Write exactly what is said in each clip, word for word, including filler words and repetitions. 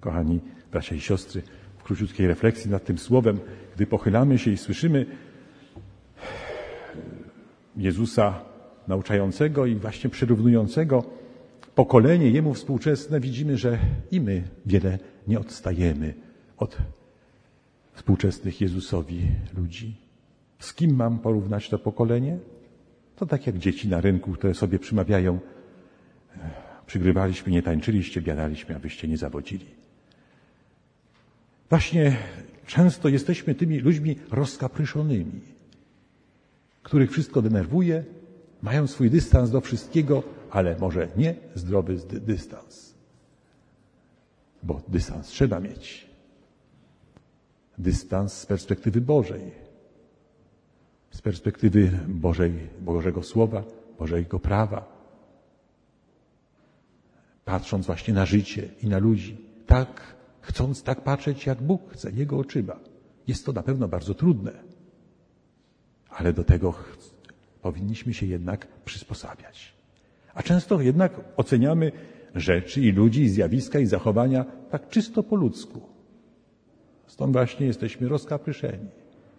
kochani bracia i siostry, w króciutkiej refleksji nad tym słowem, gdy pochylamy się i słyszymy Jezusa nauczającego i właśnie przyrównującego pokolenie Jemu współczesne, widzimy, że i my wiele nie odstajemy od współczesnych Jezusowi ludzi. Z kim mam porównać to pokolenie? To tak jak dzieci na rynku, które sobie przymawiają: przygrywaliśmy, nie tańczyliście, biadaliśmy, abyście nie zawodzili. Właśnie często jesteśmy tymi ludźmi rozkapryszonymi, których wszystko denerwuje, mają swój dystans do wszystkiego, ale może nie zdrowy dystans. Bo dystans trzeba mieć. Dystans z perspektywy Bożej. Z perspektywy Bożej, Bożego Słowa, Bożego prawa. Patrząc właśnie na życie i na ludzi. Tak, chcąc tak patrzeć, jak Bóg chce, Jego oczyma. Jest to na pewno bardzo trudne. Ale do tego powinniśmy się jednak przysposabiać. A często jednak oceniamy rzeczy i ludzi, i zjawiska, i zachowania tak czysto po ludzku. Stąd właśnie jesteśmy rozkapryszeni.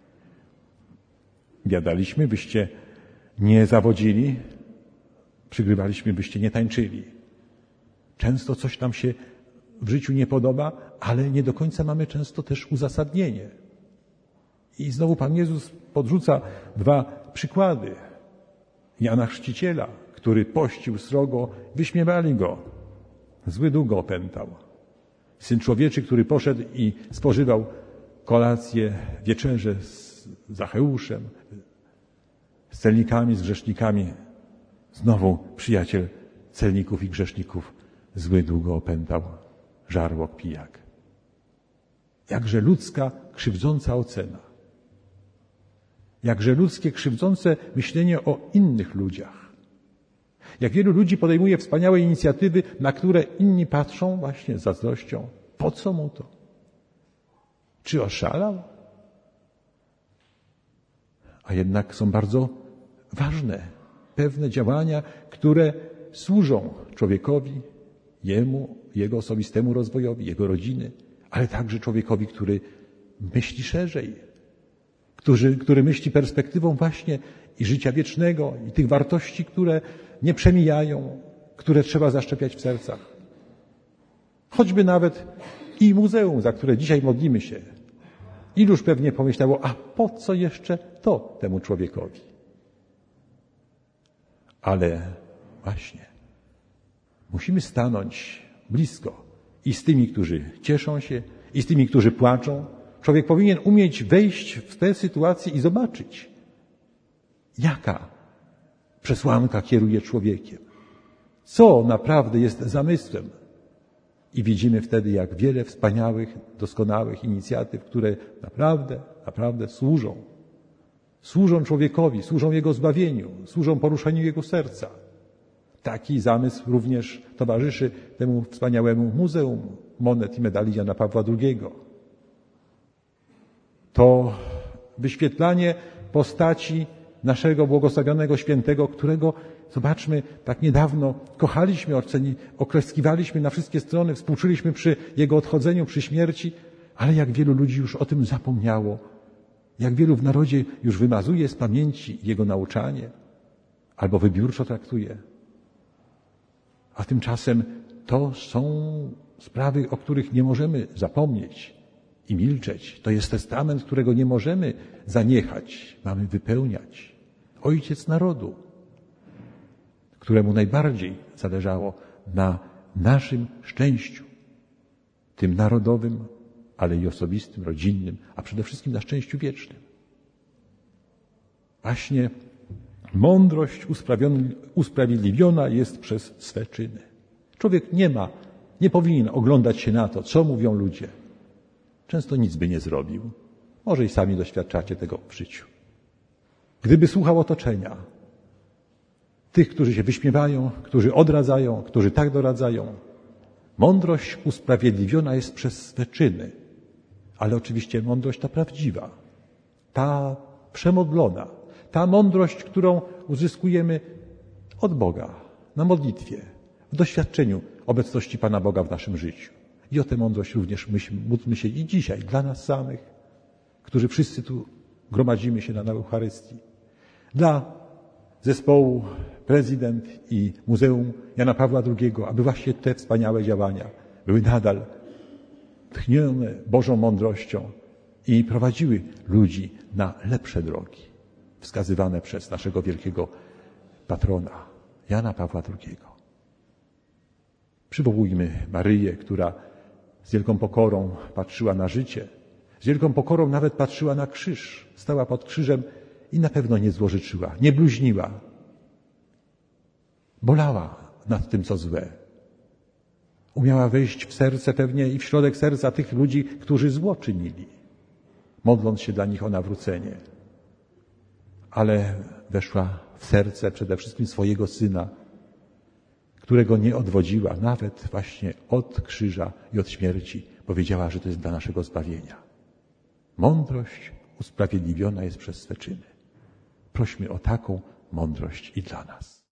Biadaliśmy, byście nie zawodzili, przygrywaliśmy, byście nie tańczyli. Często coś nam się w życiu nie podoba, ale nie do końca mamy często też uzasadnienie. I znowu Pan Jezus podrzuca dwa przykłady. Jana Chrzciciela, który pościł srogo, wyśmiewali go. Zły duch go opętał. Syn Człowieczy, który poszedł i spożywał kolację, wieczerzę z Zacheuszem, z celnikami, z grzesznikami. Znowu przyjaciel celników i grzeszników, zły duch go opętał, żarłok, pijak. Jakże ludzka, krzywdząca ocena. Jakże ludzkie, krzywdzące myślenie o innych ludziach. Jak wielu ludzi podejmuje wspaniałe inicjatywy, na które inni patrzą właśnie z zazdrością. Po co mu to? Czy oszalał? A jednak są bardzo ważne pewne działania, które służą człowiekowi, jemu, jego osobistemu rozwojowi, jego rodziny, ale także człowiekowi, który myśli szerzej, który, który myśli perspektywą właśnie i życia wiecznego, i tych wartości, które nie przemijają, które trzeba zaszczepiać w sercach. Choćby nawet i muzeum, za które dzisiaj modlimy się. Iluż pewnie pomyślało, a po co jeszcze to temu człowiekowi? Ale właśnie musimy stanąć blisko i z tymi, którzy cieszą się, i z tymi, którzy płaczą. Człowiek powinien umieć wejść w tę sytuację i zobaczyć, jaka przesłanka kieruje człowiekiem. Co naprawdę jest zamysłem. I widzimy wtedy, jak wiele wspaniałych, doskonałych inicjatyw, które naprawdę, naprawdę służą. Służą człowiekowi, służą jego zbawieniu, służą poruszeniu jego serca. Taki zamysł również towarzyszy temu wspaniałemu Muzeum Monet i Medali Jana Pawła drugiego. To wyświetlanie postaci naszego błogosławionego świętego, którego, zobaczmy, tak niedawno kochaliśmy, oceni, oklaskiwaliśmy na wszystkie strony, współczuliśmy przy jego odchodzeniu, przy śmierci, ale jak wielu ludzi już o tym zapomniało, jak wielu w narodzie już wymazuje z pamięci jego nauczanie albo wybiórczo traktuje. A tymczasem to są sprawy, o których nie możemy zapomnieć i milczeć. To jest testament, którego nie możemy zaniechać. Mamy wypełniać. Ojciec narodu, któremu najbardziej zależało na naszym szczęściu, tym narodowym, ale i osobistym, rodzinnym, a przede wszystkim na szczęściu wiecznym. Właśnie mądrość usprawiedliwiona jest przez swe czyny. Człowiek nie ma, nie powinien oglądać się na to, co mówią ludzie. Często nic by nie zrobił. Może i sami doświadczacie tego w życiu. Gdyby słuchał otoczenia, tych, którzy się wyśmiewają, którzy odradzają, którzy tak doradzają, mądrość usprawiedliwiona jest przez swe czyny. Ale oczywiście mądrość ta prawdziwa, ta przemodlona, ta mądrość, którą uzyskujemy od Boga, na modlitwie, w doświadczeniu obecności Pana Boga w naszym życiu. I o tę mądrość również módlmy się i dzisiaj dla nas samych, którzy wszyscy tu gromadzimy się na Eucharystii. Dla zespołu Prezydent i Muzeum Jana Pawła drugiego, aby właśnie te wspaniałe działania były nadal tchnione Bożą mądrością i prowadziły ludzi na lepsze drogi, wskazywane przez naszego wielkiego patrona, Jana Pawła drugiego. Przywołujmy Maryję, która z wielką pokorą patrzyła na życie, z wielką pokorą nawet patrzyła na krzyż, stała pod krzyżem i na pewno nie złorzeczyła, nie bluźniła. Bolała nad tym, co złe. Umiała wejść w serce pewnie i w środek serca tych ludzi, którzy zło czynili, modląc się dla nich o nawrócenie. Ale weszła w serce przede wszystkim swojego Syna, którego nie odwodziła nawet właśnie od krzyża i od śmierci, bo wiedziała, że to jest dla naszego zbawienia. Mądrość usprawiedliwiona jest przez swe czyny. Prośmy o taką mądrość i dla nas.